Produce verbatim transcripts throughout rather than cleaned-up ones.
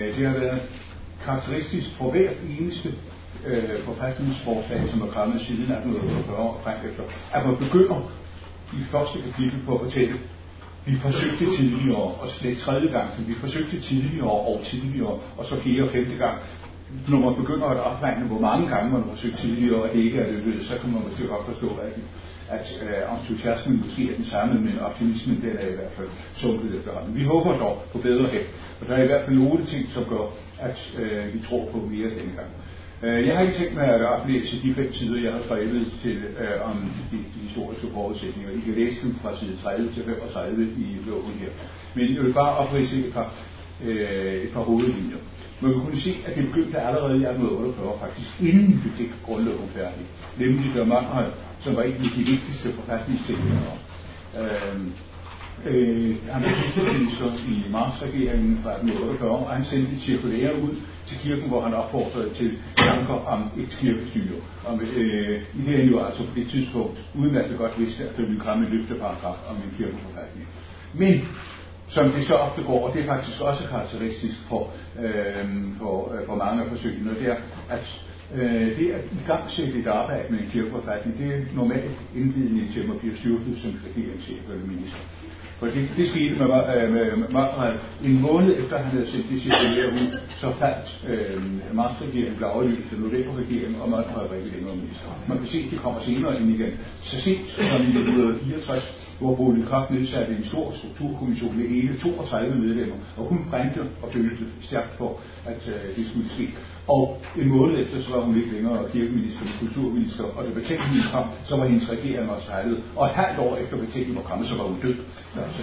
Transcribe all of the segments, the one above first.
Det har været karakteristisk for hvert eneste øh, forfatningsforslag, som er kommet siden atten otteogfyrre og frem efter, at man begynder i første kapitel på at fortælle, vi forsøgte tidligere, og slet tredje gang, så vi forsøgte tidligere og tidligere, og så fjerde og femte gang. Når man begynder at opregne, hvor mange gange man har forsøgt tidligere, og det ikke er lykkedes, så kan man måske godt forstå, at, at øh, entusiasmen måske er den samme, men optimismen den er i hvert fald sunket efterhånden. Vi håber dog på bedre held, og der er i hvert fald nogle ting, som gør, at øh, vi tror på mere denne gang. Jeg har ikke tænkt mig at oplæse de fem sider, jeg har skrevet til, øh, om de, de historiske forudsætninger. I kan læse dem fra side tredive til femogtredive i loven her. Men jeg vil bare opridse et par, øh, et par hovedlinjer. Man vil kunne se, at det begyndte allerede i atten otteogfyrre, faktisk inden vi fik grundloven færdig. Nemlig der Monrad, som var en af de vigtigste forfatningsteknikere. Øh, Øh, han var krigsminister i Marx-regeringen fra atten otteogfyrre, og han sendte et cirkulære ud til kirken, hvor han opfordrede til tanker om et kirkestyre. Om, øh, I det han jo altså på det tidspunkt udmærket godt vidste, at der ville komme en løfteparagraf om en kirkeforfatning. Men som det så ofte går, og det er faktisk også karakteristisk for, øh, for, øh, for mange af forsøgene, det er, at øh, det at i gang sætte et arbejde med en kirkeforfatning, det er normalt indledende til at man bliver styrket som regeringschef eller minister. For det, det skete med, øh, med Monrad en måned efter han havde sendt det cirkulære ud, så faldt øh, Marx-regeringen, blev aflyst af november-regeringen, og Monrad var ikke længere minister. Man kan se, at det kommer senere ind igen. Så sent som i nitten fireogtres, hvor Bolig Koch nedsatte en stor strukturkommission med hele toogtredive medlemmer, og hun brændte og følte stærkt for, at øh, det skulle ske. Og en måned efter, så var hun ikke længere kirkeminister, men kulturminister, og da betænkningen kom, så var hendes regering også fejlet. Og et halvt år efter betænkningen var kommet, så var hun død. Altså,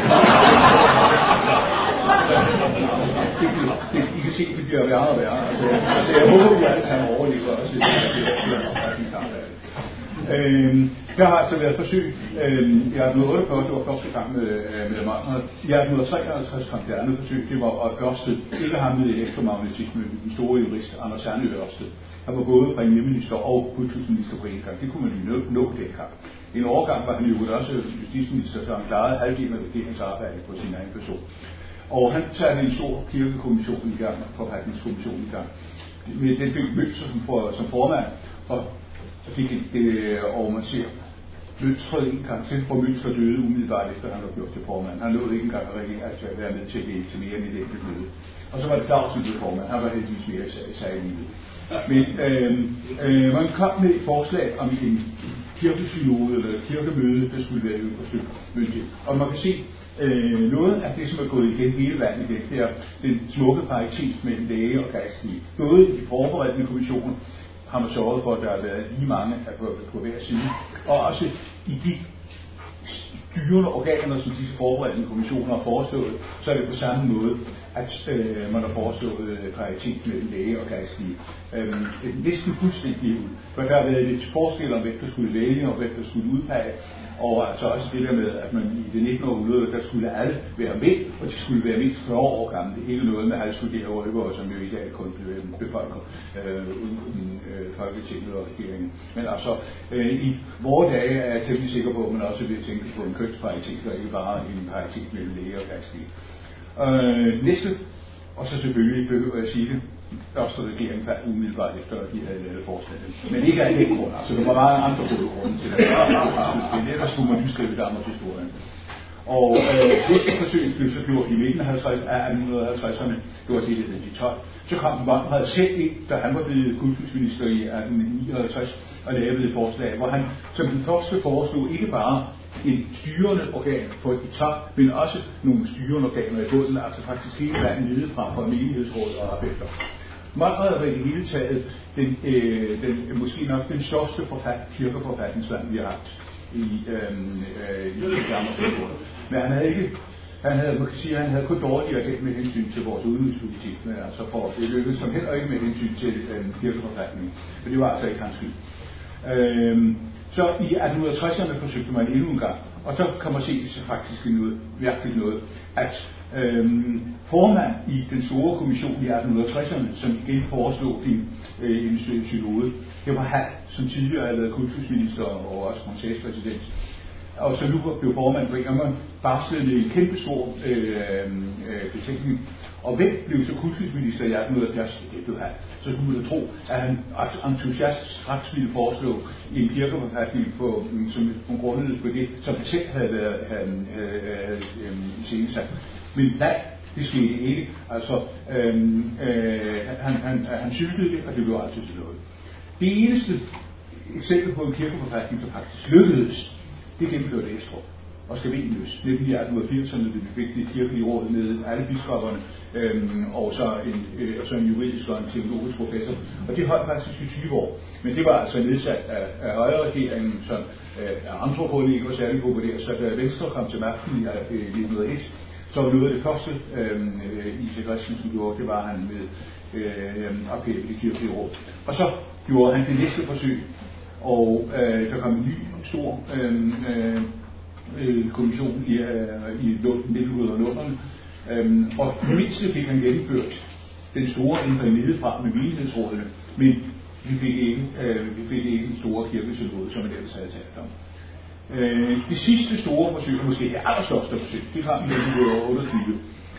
det, det, I kan se, at det bliver værre og værre. Altså, altså jeg håber, at vi alle sammen overlever også det her opretningsarbejde. Øhm, der har altså været forsøg øhm, i atten otteogfyrre, det var første gang med, med Monrad. I atten treoghalvtreds kom det andet forsøg, det var at Ørsted, ikke ham med elektromagnetisme, den store jurist Anders Sandø Ørsted. Han var både premierminister og kulturminister på en gang. Det kunne man jo nå, nå dengang. En overgang var han jo også justitsminister, så han klarede halvdelen af regeringsarbejdet på sin egen person. Og han satte en stor kirkekommission i gang, forfatningskommission i gang. Den fik Mønster som, for, som formand, og så fik det, og man ser Mønster en gang til, hvor Mønster døde umiddelbart efter han var gjort til formand. Han nåede ikke engang at være med til det til mere end et enkelt møde. Og så var det Clausen blev formand, han var heldigvis mere sag i livet. Men øh, øh, man kom med et forslag om en kirkesynode eller et kirkemøde, der skulle være øverste myndighed. Og man kan se øh, noget af det, som er gået igen hele verden igen, det er den smukke paritet mellem læge og geistlige. Både i de forberedende kommissioner har man sørget for, at der har været lige mange på, på hver side, og også i de styrende organer, som disse forberedende kommissioner har foreslået, så er det på samme måde, at øh, man har foreslået øh, paritet mellem læge og geistlige. Øhm, det er næsten fuldstændig ud, for der har været lidt forskel om, hvem der skulle vælge og hvem der skulle udpege, og altså også det der med, at man i det nittende århundrede, der skulle alle være med, og de skulle være mindst fyrre år gamle. Det er ikke noget med halvstuderede rykkere, som jo i dag kun befolker øh, uden øh, Folketinget og regeringen. Men altså, øh, i vore dage er jeg temmelig sikker på, at man også vil tænke på en kønsparitet, og ikke bare en paritet mellem læge og geistlige. Øh, næste, og så selvfølgelig behøver jeg at sige det, første regering faldt umiddelbart efter, at de havde lavet forslaget. Men ikke af den grund, altså der var meget andre gode grunde til det. Men ellers skulle man nyskrive Danmarks historie. Og øh, næste forsøg blev så gjort i midten af atten halvtredserne, det var det, der de tolv. Så kom Monrad selv ind, da han var blevet kultusminister i atten nioghalvtreds, og lavede et forslag, hvor han som den første foreslog ikke bare en styrende organ på et top, men også nogle styrende organer i bunden, altså faktisk hele vejen nedefra fra menighedsrådet og op efter. Monrad var i det hele taget den, øh, den, måske nok den største forfat, kirkeforfatningsmand, vi har haft i, øh, øh, i Danmarks historie. Men han havde ikke, han havde, man kan sige, han havde kun dårligere held med hensyn til vores udenrigspolitik, men altså for det lykkedes som heller ikke med hensyn til øh, kirkeforfatningen, men det var altså ikke hans skyld. Øh, Så i atten tresserne forsøgte man endnu en gang, og så kan man se så faktisk noget, virkelig noget, at øhm, formand i den store kommission i atten tresserne, som igen foreslog en, øh, en synode, det var han, som tidligere havde været kultusminister og også konsejspræsident. og så nu blev formand for Ingerman, barslede med en kæmpe stor øh, øh, betænkning. Og hvem blev så kultusminister i atten halvfjerds? Det blev han. Så skulle man tro, at han entusiastisk straks ville foreslå en kirkeforfatning, på, som grundede på det, som han selv havde været iscenesat. Men nej, det skete ikke. Altså, øhm, øh, han, han, han syltede det, og det blev altid til noget. Det eneste eksempel på en kirkeforfatning, der faktisk lykkedes, det gennemførte Estrup og Scavenius, nemlig i atten firserne, da vi fik det kirkelige råd med alle biskopperne, øhm, og så en, øh, så en juridisk og en teologisk professor. Og det holdt faktisk i tyve år. Men det var altså nedsat af, af højreregeringen, som øh, andre på ikke var særlig populære, så da Venstre kom til magten i øh, nitten hundrede og et, så var noget af det første, øh, I C Christensen gjorde, det var han med øh, ophævet det kirkelige råd. Og så gjorde han det næste forsøg, og øh, der kom en ny stor øh, øh, kommission i, øh, i nitten hundrede. Øhm, og det mindste fik han gennemført den store ændring nedefra med menighedsrådene, men vi fik ikke, øh, vi fik ikke den store kirkesynode, som man ellers havde talt om. Øh, det sidste store forsøg, måske det allerstørste forsøg, det kom i nitten otteogtyve,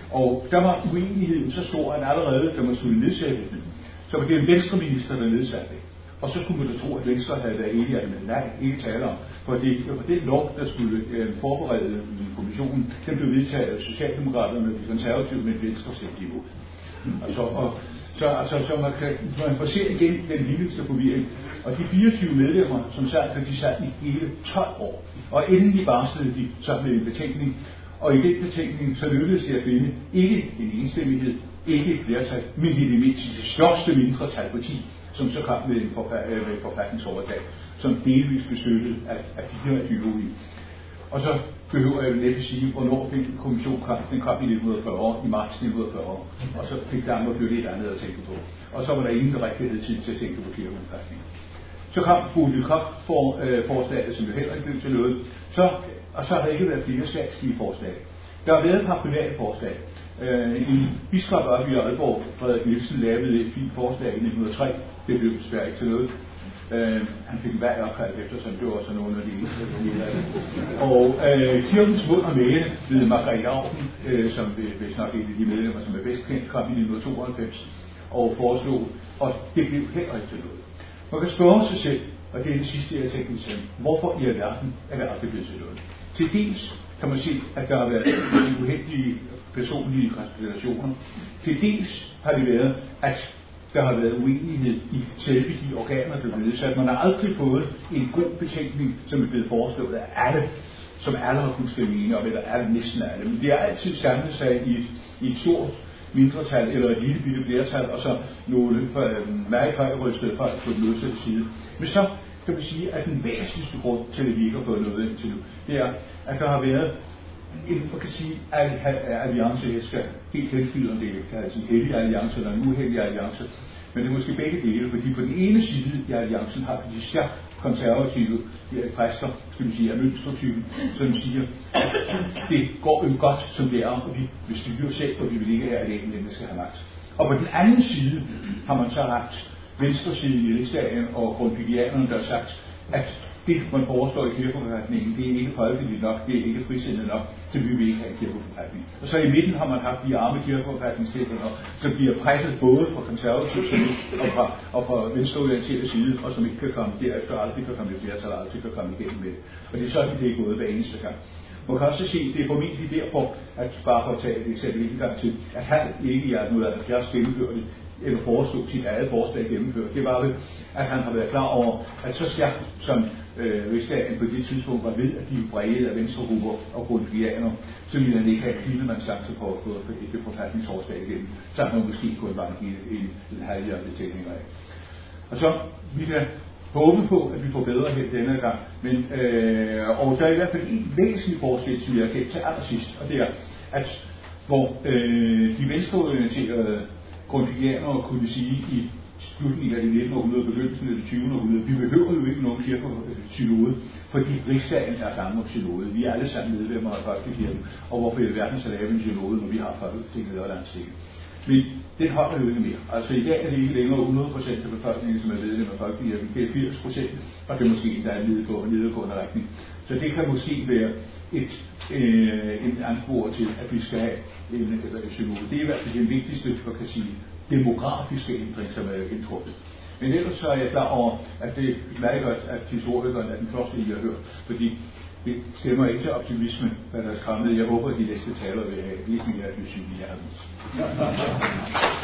og der var uenigheden så stor, at allerede, da man skulle nedsætte den, så var det en venstreminister, der nedsatte det. Og så skulle man da tro, at Venstre havde været enige, men nej, ikke tale om. For det var den lov, der skulle øh, forberede kommissionen, den blev vedtaget af Socialdemokraterne og de konservative, men Venstre stemte imod. Altså, og, så, altså, så man kan man får se igen den vildeste forvirring. Og de fireogtyve medlemmer, som sad, de sad i hele tolv år. Og endelig barslede de så med en betænkning. Og i den betænkning, så lykkedes det at finde ikke en enstemmighed, ikke et flertal, men i det mindste det største mindretal på ti, som så kom med en forfatningsovertag, som delvis besøgtet af, af fireogtyve. Og så behøver jeg næppe sige, hvornår den kommission kom. Den kom i nitten fyrre, i marts nitten fyrre, og så fik Danmark jo lidt andet at tænke på. Og så var der ingen, der rigtig havde tid til at tænke på kirkeforfatning. Så kom Bodil Koch for øh, forslaget, som jo heller ikke blev til noget. Så, og så har der ikke været flere statslige forslag. Der har været et par private forslag. Øh, en biskop oppe i Aalborg, Frederik Nielsen, lavede et fint forslag i nitten hundrede og tre. Det blev desværre ikke til noget. Øh, han fik en vej opkaldt efter, så det var også nogle af de eneste, der blev af det. Og øh, kirkens mund og mæne ved Margrethe Auken, øh, som hvis nok en af de medlemmer, som er bedst kendt, kom i nitten tooghalvfems og foreslog, og det blev heller ikke til noget. Man kan spørge sig selv, og det er det sidste, jeg tænkte mig, hvorfor i alverden er det aldrig blevet til noget? Til dels kan man se, at der har været uheldige personlige konstellationer. Til dels har det været, at der har været uenighed i selve de organer, der blev nedsat. Man har aldrig fået en god betænkning, som er blevet foreslået af alle, som alle har kunnet stemme enige om, eller alle, næsten alle. Men det har altid samlet sig i et, i et stort mindretal, eller et lille bitte flertal, og så nogle øh, meget højrystede folk på den modsatte side. Men så kan man sige, at den væsentligste grund til, at vi ikke har fået noget indtil nu, det er, at der har været en, man kan sige, alliance, jeg skal helt henskyde om det, kan altså en hellig alliance eller en uheldig alliance, men det er måske begge dele, fordi på den ene side i alliancen har vi de stærkt konservative præster, skal vi sige, af mønstertypen, som siger, at det går jo godt, som det er, og vi vil styre selv, og vi vil ikke have, at det enkelte skal have magt. Og på den anden side har man så haft venstresiden i rigsdagen og grundtvigianerne, der har sagt, at det, man foreslår i kirkeforfatningen, det er ikke folkeligt nok, det er ikke frisindet nok, så vi vil ikke have en kirkeforfatning. Og så i midten har man haft de arme kirkeforfatningsstillinger, som bliver presset både fra konservativ side og fra, og fra venstreorienterede side, og som ikke kan komme derefter, aldrig kan komme i flertal, aldrig kan komme igennem med det. Og det er sådan, det er gået hver eneste gang. Man kan også se, det er formentlig derfor, at bare for at tage et eksempel en gang til, at han ikke i atten halvfjerds gennemførte eller foreslog sit eget forslag gennemført. Det var vel, at han har været klar over, at så stærkt som øh, rigsdagen på det tidspunkt var ved, at de brede af venstregrupper og grundtvigianer, så ville han ikke have Klindemanns chance på at få et forfatningsforslag igennem, så han måske kun var en, en, en halvhjertet tænkning af. Og så vi kan håbe på, at vi får bedre held denne gang, men, øh, og der er i hvert fald en væsentlig forskel, som vi har kendt til allersidst, og det er, at hvor øh, de venstreorienterede grundtvigianere kunne sige i slutningen af det nittende århundrede og begyndelsen af det tyvende århundrede, vi behøver jo ikke nogen kirkesynode, fordi rigsdagen er Danmarks synode. Vi er alle sammen medlemmer af Folkekirken, og hvorfor i alverden så lave en synode, når vi har Folketinget og Landstinget. Men den holder jo ikke mere. Altså i dag er det ikke længere hundrede procent af befolkningen, som er medlem af Folkekirken. Det er firs procent, og det er måske der er en nedgående, nedgående retning. Så det kan måske være et, øh, en anspor til, at vi skal have en, en synode. Det er i hvert fald den vigtigste, man kan sige, demografiske ændring, som er indtruffet. Men ellers så er jeg klar over, at det er meget godt, at historikeren er den første, I har hørt, fordi det stemmer ikke til optimisme, hvad der er skræmmet. Jeg håber, at de næste taler vil have lidt mere af det, jeg har vist.